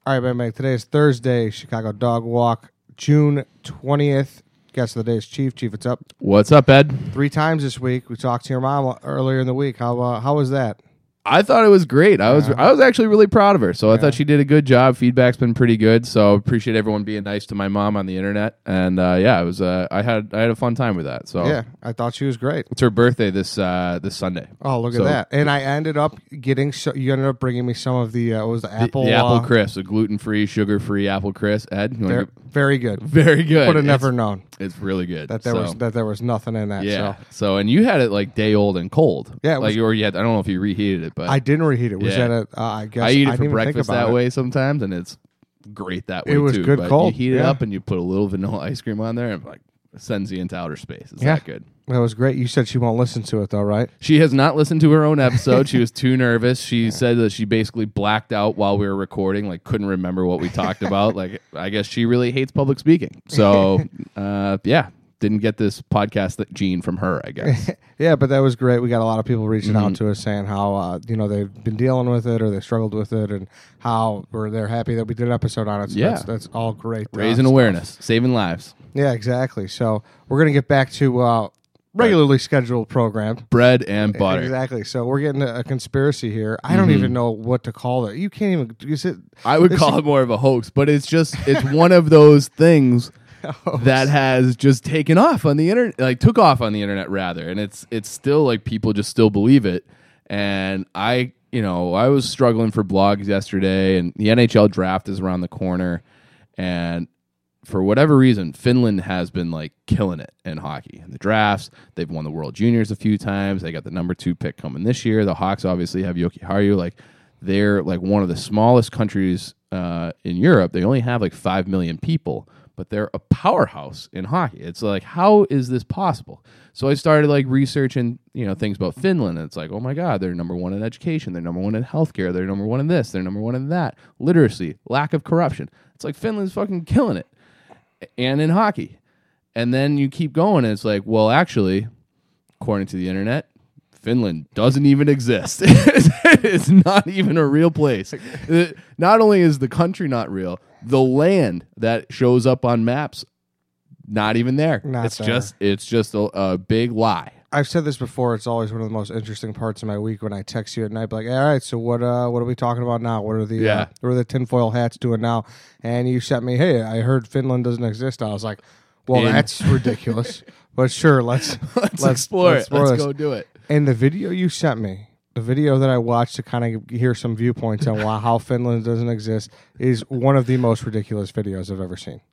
All right, man. Today is Thursday, Chicago Dog Walk, June 20th. Guest of the day is Chief. Chief, what's up? What's up, Ed? 3 times this week. We talked to your mom earlier in the week. How was that? I thought it was great. I was actually really proud of her. So I thought she did a good job. Feedback's been pretty good. So appreciate everyone being nice to my mom on the internet. And it was I had a fun time with that. So Yeah, I thought she was great. it's her birthday this Sunday. Oh, look at that! And I ended up getting. You ended up bringing me some of the what was the apple? The apple crisp, a gluten-free, sugar-free apple crisp. Ed, you wanna very good. very good. Would have never known It's really good. that there was nothing in that. Yeah. So. So and you had it like day old and cold. Yeah, like or you had. I don't know if you reheated it, but I didn't reheat it. Was Yeah. that I guess I eat didn't it for even think breakfast about that it. way sometimes, and it's great that way It was too. good But cold, You heat it yeah. up and you put a little vanilla ice cream on there, and like sends you into outer space. It's Yeah. that good. That was great. You said she won't listen to it though, right? She has not listened to her own episode. She was too nervous. She said that she basically blacked out while we were recording, like couldn't remember what we talked about. Like I guess she really hates public speaking. So didn't get this podcast gene from her, I guess. Yeah, but that was great. We got a lot of people reaching out to us saying how they've been dealing with it or they struggled with it, and how they're happy that we did an episode on it. So Yeah. that's all great. Raising stuff. awareness, saving lives. Yeah, exactly. So we're gonna get back to regularly scheduled program. Bread and butter. Exactly. So we're getting a conspiracy here. I don't even know what to call it. You can't even use it. I would call it more of a hoax, but it's one of those things that has just taken off on the internet, like took off on the internet rather, and it's still like people just still believe it. And I was struggling for blogs yesterday, and the NHL draft is around the corner, and for whatever reason, Finland has been like killing it in hockey. In the drafts, they've won the World Juniors a few times. They got the number 2 pick coming this year. The Hawks obviously have Joki Harju. Like they're like one of the smallest countries in Europe. They only have like 5 million people, but they're a powerhouse in hockey. It's like, how is this possible? So I started like researching, things about Finland. And it's like, oh my God, they're number 1 in education. They're number 1 in healthcare. They're number 1 in this. They're number 1 in that. Literacy, lack of corruption. It's like Finland's fucking killing it. And in hockey. And then you keep going, and it's like, well, actually, according to the internet, Finland doesn't even exist. It's not even a real place. Not only is the country not real, the land that shows up on maps, not even there. It's just a big lie. I've said this before. It's always one of the most interesting parts of my week when I text you at night, like, all right, so what are we talking about now? What are the tinfoil hats doing now? And you sent me, hey, I heard Finland doesn't exist. I was like, well, that's ridiculous. But sure, let's explore it. Let's this. go do it. And the video you sent me, the video that I watched to kind of hear some viewpoints on how Finland doesn't exist, is one of the most ridiculous videos I've ever seen.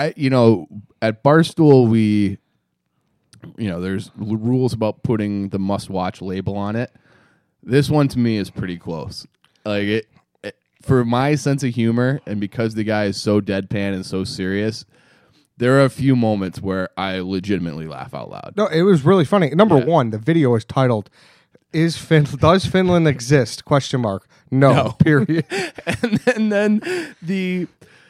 At Barstool, there's rules about putting the must-watch label on it. This one to me is pretty close. Like it, for my sense of humor, and because the guy is so deadpan and so serious, there are a few moments where I legitimately laugh out loud. No, it was really funny. Number one, the video is titled "Does Finland exist?" ? No. Period. and then the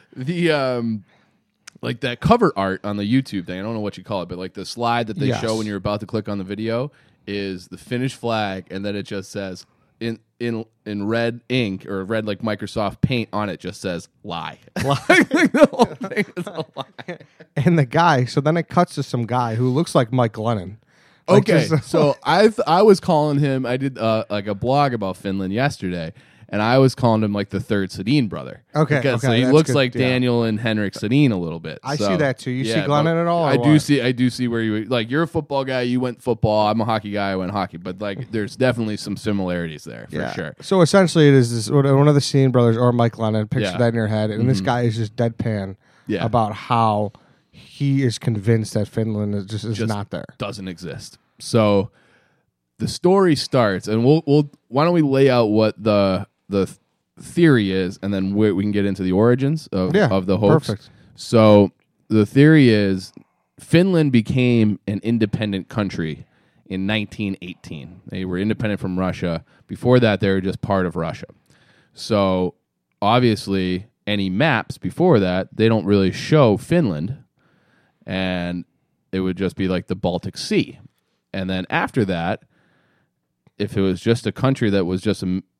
like that cover art on the YouTube thing, I don't know what you call it, but like the slide that they show when you're about to click on the video is the Finnish flag, and then it just says in red ink or red like Microsoft Paint on it just says lie. The whole thing is a lie. And the guy, so then it cuts to some guy who looks like Mike Glennon. Okay, so I was calling him. I did like a blog about Finland yesterday, and I was calling him like the third Sedin brother. Okay, so he that's looks good, like Daniel and Henrik Sedin a little bit. I see that too. You see Glennon at all? I do see where you like. You're a football guy. You went football. I'm a hockey guy. I went hockey. But like, there's definitely some similarities there for sure. So essentially, it is this, one of the Sedin brothers or Mike Glennon. Picture that in your head, and this guy is just deadpan about how he is convinced that Finland is just not there, doesn't exist. So the story starts, and we'll why don't we lay out what the theory is, and then we can get into the origins of the hoax. Perfect. So the theory is Finland became an independent country in 1918. They were independent from Russia. Before that, they were just part of Russia. So obviously, any maps before that, they don't really show Finland, and it would just be like the Baltic Sea. And then after that, if it was just a country that was just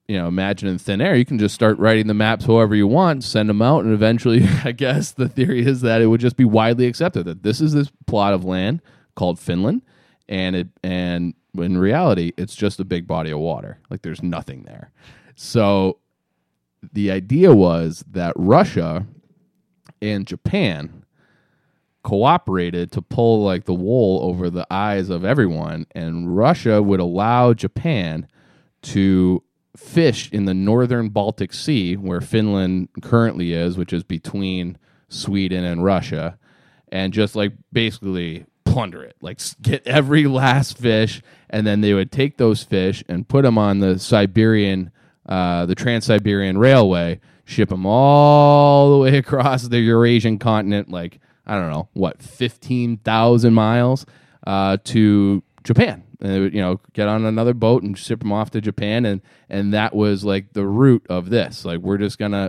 imagine in thin air, you can just start writing the maps however you want, send them out, and eventually, I guess the theory is that it would just be widely accepted that this is this plot of land called Finland, and in reality, it's just a big body of water. Like there's nothing there. So the idea was that Russia and Japan cooperated to pull like the wool over the eyes of everyone, and Russia would allow Japan to fish in the northern Baltic Sea, where Finland currently is, which is between Sweden and Russia, and just like basically plunder it, like get every last fish, and then they would take those fish and put them on the the Trans-Siberian Railway, ship them all the way across the Eurasian continent, like, I don't know, 15,000 miles to Japan. And they would, get on another boat and ship them off to Japan, and that was like the root of this. Like we're gonna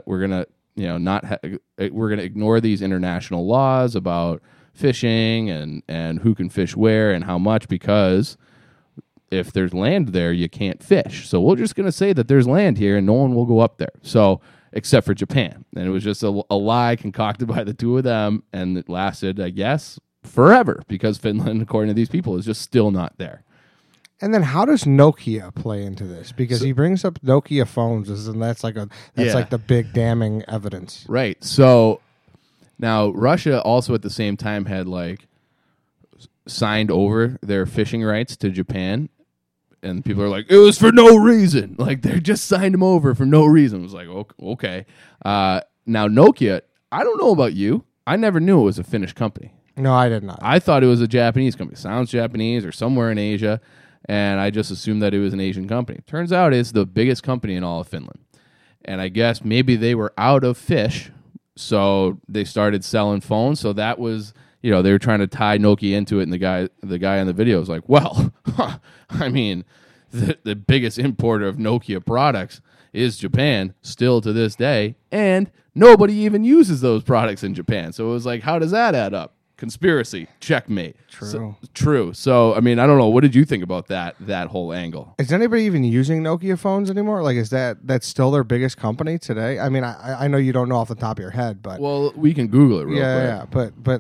ignore these international laws about fishing and who can fish where and how much, because if there's land there, you can't fish. So we're just going to say that there's land here and no one will go up there. So, except for Japan. And it was just a lie concocted by the two of them, and it lasted, I guess, forever, because Finland, according to these people, is just still not there. And then how does Nokia play into this? Because he brings up Nokia phones, and that's like the big damning evidence. Right. So now Russia also at the same time had like signed over their fishing rights to Japan, and people are like, it was for no reason. Like they just signed them over for no reason. It was like, okay. Now Nokia, I don't know about you. I never knew it was a Finnish company. No, I did not. I thought it was a Japanese company. Sounds Japanese or somewhere in Asia, and I just assumed that it was an Asian company. Turns out it's the biggest company in all of Finland. And I guess maybe they were out of fish, so they started selling phones. So that was, they were trying to tie Nokia into it, and the guy in the video was like, well, I mean, the biggest importer of Nokia products is Japan still to this day, and nobody even uses those products in Japan. So it was like, how does that add up? Conspiracy, checkmate. True. So, I mean, I don't know. What did you think about that whole angle? Is anybody even using Nokia phones anymore? Like, is that's still their biggest company today? I mean, I know you don't know off the top of your head, but well, we can Google it real quick. Yeah. But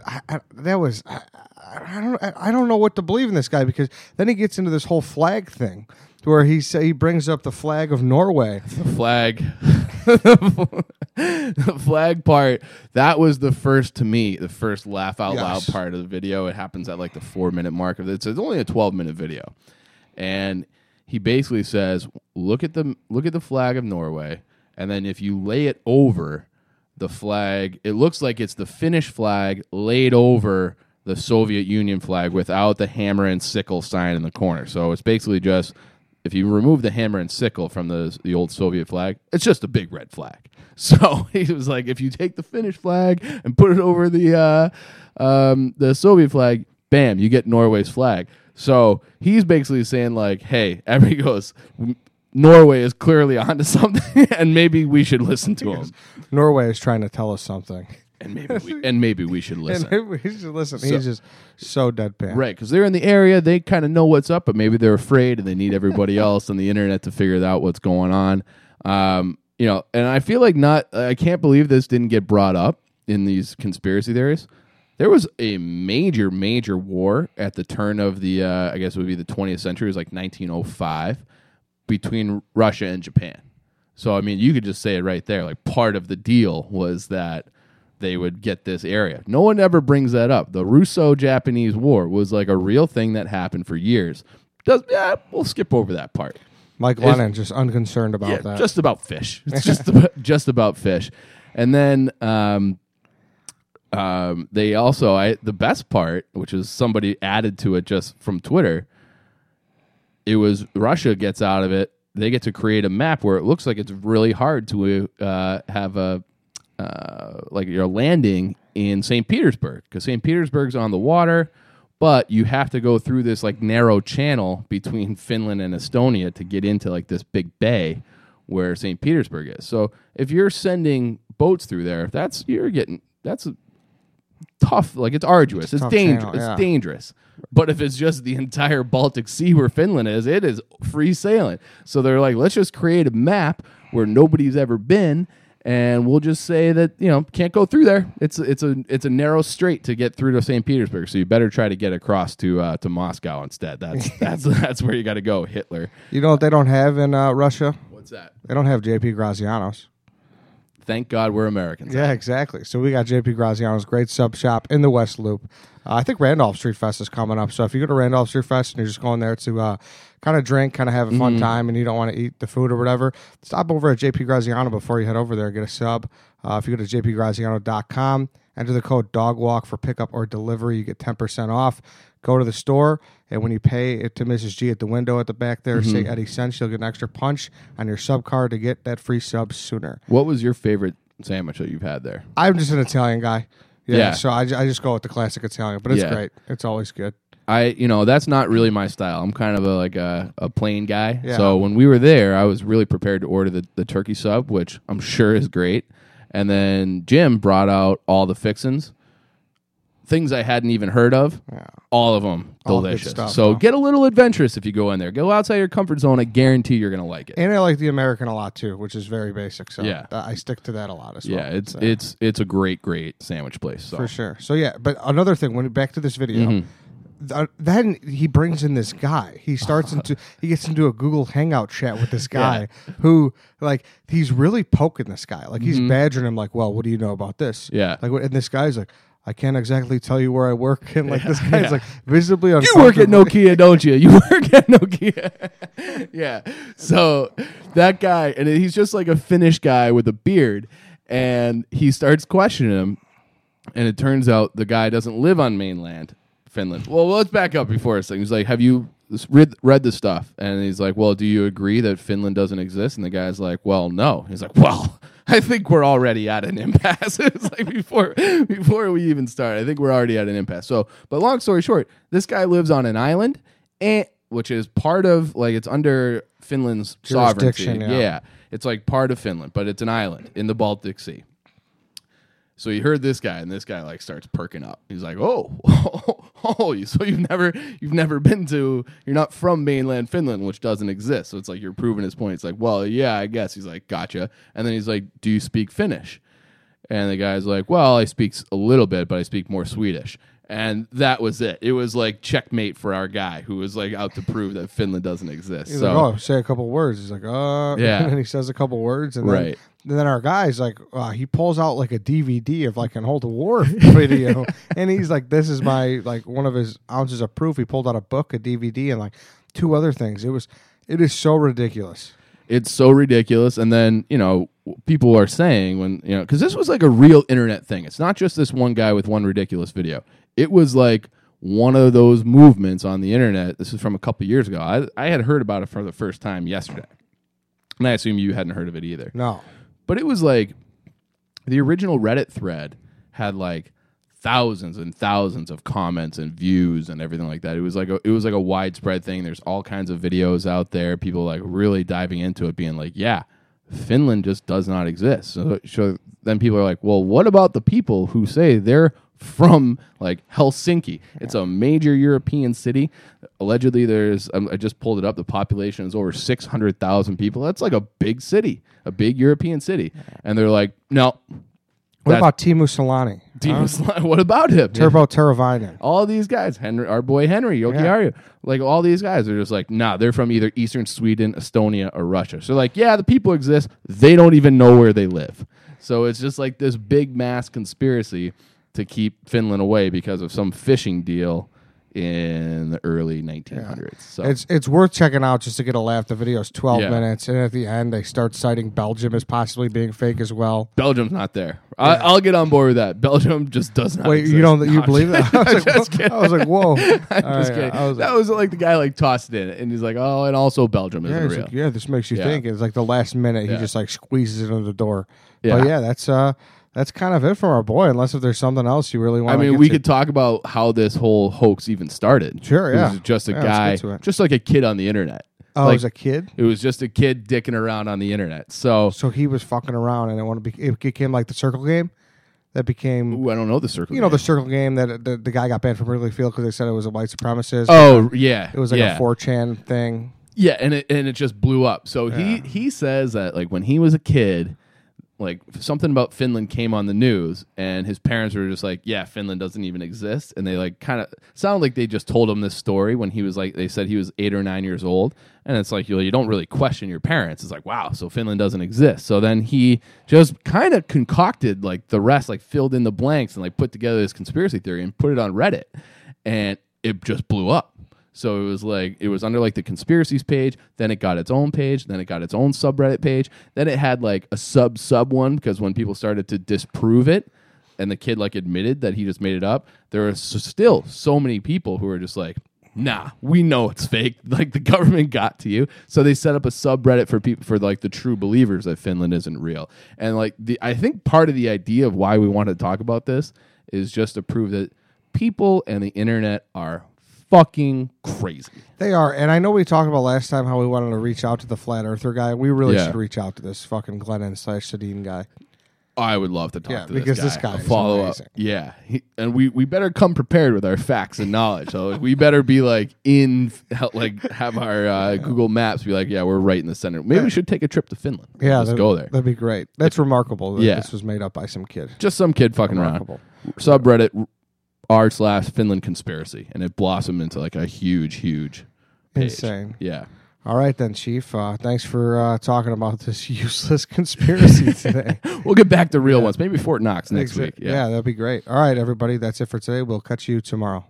I don't know what to believe in this guy, because then he gets into this whole flag thing, where he brings up the flag of Norway. The flag. The flag part, that was the first laugh out loud part of the video. It happens at like the 4-minute mark of it. It's only a 12-minute video. And he basically says, look at the flag of Norway, and then if you lay it over the flag, it looks like it's the Finnish flag laid over the Soviet Union flag without the hammer and sickle sign in the corner. So it's basically just, if you remove the hammer and sickle from the old Soviet flag, it's just a big red flag. So he was like, if you take the Finnish flag and put it over the Soviet flag, bam, you get Norway's flag. So he's basically saying like, hey, everybody goes, Norway is clearly onto something, and maybe we should listen to him. Norway is trying to tell us something. And maybe we should listen. He's just so deadpan. Right, because they're in the area. They kind of know what's up, but maybe they're afraid, and they need everybody else on the internet to figure out what's going on. And I feel like I can't believe this didn't get brought up in these conspiracy theories. There was a major, major war at the turn of the, I guess it would be the 20th century. It was like 1905, between Russia and Japan. So, I mean, you could just say it right there. Like, part of the deal was that they would get this area. No one ever brings that up. The Russo-Japanese War was like a real thing that happened for years. We'll skip over that part. Mike Lennon just unconcerned about that. Just about fish. It's just about fish. And then they also, the best part, which is somebody added to it just from Twitter, it was Russia gets out of it. They get to create a map where it looks like it's really hard to have like you're landing in St. Petersburg, because St. Petersburg's on the water, but you have to go through this like narrow channel between Finland and Estonia to get into like this big bay where St. Petersburg is. So if you're sending boats through there, that's tough, like it's arduous, it's dangerous, channel, yeah. it's dangerous. But if it's just the entire Baltic Sea where Finland is, it is free sailing. So they're like, let's just create a map where nobody's ever been, and we'll just say that, you know, can't go through there. It's a narrow strait to get through to St. Petersburg. So you better try to get across to Moscow instead. That's where you got to go, Hitler. You know what they don't have in Russia? What's that? They don't have J.P. Graziano's. Thank God we're Americans. Yeah, exactly. So we got J.P. Graziano's great sub shop in the West Loop. I think Randolph Street Fest is coming up. So if you go to Randolph Street Fest and you're just going there to kind of drink, kind of have a fun time, and you don't want to eat the food or whatever, stop over at J.P. Graziano before you head over there and get a sub. If you go to jpgraziano.com, enter the code DOGWALK for pickup or delivery, you get 10% off. Go to the store, and when you pay it to Mrs. G at the window at the back there, say Eddie Cents, you'll get an extra punch on your sub card to get that free sub sooner. What was your favorite sandwich that you've had there? I'm just an Italian guy. Yeah. So I just go with the classic Italian, but it's great. It's always good. That's not really my style. I'm kind of a plain guy. Yeah. So when we were there, I was really prepared to order the turkey sub, which I'm sure is great. And then Jim brought out all the fixins, things I hadn't even heard of. Yeah. All of them All good delicious. stuff, So huh? get a little adventurous if you go in there. Go outside your comfort zone. I guarantee you're gonna like it. And I like the American a lot too, which is very basic. So Yeah. I stick to that a lot as well. Yeah, it's a great sandwich place. So. For sure. So yeah, but another thing, when back to this video, then he brings in this guy. He gets into a Google Hangout chat with this guy who, like, he's really poking this guy. Like, he's badgering him, like, well, what do you know about this? Yeah. Like, and this guy's like, I can't exactly tell you where I work. And, like, this guy's, like, visibly You uncomfortable. work at Nokia, don't you? You work at Nokia. Yeah. So that guy, and he's just like a Finnish guy with a beard, and he starts questioning him, and it turns out the guy doesn't live on mainland Finland. Well, let's back up before a second. He's like, have you read the stuff? And he's like, well, do you agree that Finland doesn't exist? And the guy's like, well, no. He's like, well, I think we're already at an impasse. It's like before we even start, I think we're already at an impasse. So, but long story short, this guy lives on an island, which is part of, like, it's under Finland's sovereignty. Yeah, it's like part of Finland, but it's an island in the Baltic Sea. So he heard this guy, and this guy like starts perking up. He's like, "Oh, so you've never been to? You're not from mainland Finland, which doesn't exist." So it's like you're proving his point. It's like, "Well, yeah, I guess." He's like, "Gotcha." And then he's like, "Do you speak Finnish?" And the guy's like, "Well, I speak a little bit, but I speak more Swedish." And that was it. It was like checkmate for our guy who was like out to prove that Finland doesn't exist. He's so like, say a couple words. He's like, yeah. And then he says a couple words, and right. then our guy's like, he pulls out like a DVD of like an old war video, and he's like, this is my, like, one of his ounces of proof. He pulled out a book, a DVD, and like two other things. It is so ridiculous. It's so ridiculous. And then, people are saying when, because this was like a real internet thing. It's not just this one guy with one ridiculous video. It was like one of those movements on the internet. This is from a couple years ago. I had heard about it for the first time yesterday. And I assume you hadn't heard of it either. No. But it was like the original Reddit thread had like thousands and thousands of comments and views and everything like that. It was like a widespread thing. There's all kinds of videos out there, people like really diving into it, being like, yeah, Finland just does not exist. So then people are like, well, what about the people who say they're from like Helsinki? It's a major European city. Allegedly, there's I just pulled it up. The population is over 600,000 people. That's like a big city, a big European city. And they're like, no. What about Teemu Selanne? What about him? Turbo Teravainen. All these guys, Henry, our boy Henry, Yoki Arju, like all these guys are just like, nah, they're from either Eastern Sweden, Estonia, or Russia. So like, yeah, the people exist. They don't even know where they live. So it's just like this big mass conspiracy to keep Finland away because of some fishing deal in the early 1900s. Yeah. So it's worth checking out just to get a laugh. The video's 12 Yeah. minutes, and at the end they start citing Belgium as possibly being fake as well. Belgium's not there. I'll get on board with that. Belgium just does not Wait, exist. you don't No, you I'm believe that? I was like, whoa. I'm just kidding. That was like the guy like tossed it in, and he's like, oh, and also Belgium isn't real. Like, yeah, this makes you Yeah. think. It's like the last minute he Yeah. just like squeezes it under the door. Yeah. But yeah, that's kind of it from our boy. Unless if there's something else you really want. I mean, we could talk about how this whole hoax even started. Sure, It yeah. was just a Yeah, guy, let's get to it. just like a kid on the internet. Oh, like, as a kid. it was just a kid dicking around on the internet. So So he was fucking around, and it became like the circle game. that became. Ooh, I don't know the circle. You know the circle game that the guy got banned from Wrigley Field because they said it was a white supremacist. Oh yeah, it was like a 4chan thing. Yeah, and it just blew up. So he says that like when he was a kid, like something about Finland came on the news, and his parents were just like, "Yeah, Finland doesn't even exist," and they like kind of sound like they just told him this story when he was like they said he was 8 or 9 years old, and it's like you don't really question your parents. It's like wow, so Finland doesn't exist. So then he just kind of concocted like the rest, like filled in the blanks and like put together this conspiracy theory and put it on Reddit, and it just blew up. So it was under like the conspiracies page, then it got its own page, then it got its own subreddit page, then it had like a sub one because when people started to disprove it and the kid like admitted that he just made it up, there were still so many people who were just like, nah, we know it's fake. Like the government got to you. So they set up a subreddit for people, for like the true believers that Finland isn't real. And like I think part of the idea of why we want to talk about this is just to prove that people and the internet are fucking crazy. They are, and I know we talked about last time how we wanted to reach out to the flat earther guy. We really should reach out to this fucking Glennon/Sedin guy. I would love to talk to because this guy. Follow amazing. Up. Yeah, and we better come prepared with our facts and knowledge. So we better be like have our Google Maps be like, yeah, we're right in the center. Maybe we should take a trip to Finland. Yeah, let's go there. That'd be great. That's remarkable. That this was made up by some kid. Just some kid fucking around. Subreddit r/Finland conspiracy, and it blossomed into like a huge page. Insane. Yeah. All right then, Chief. Thanks for talking about this useless conspiracy today. We'll get back to real ones. Maybe Fort Knox next week. Yeah, that'd be great. All right, everybody. That's it for today. We'll catch you tomorrow.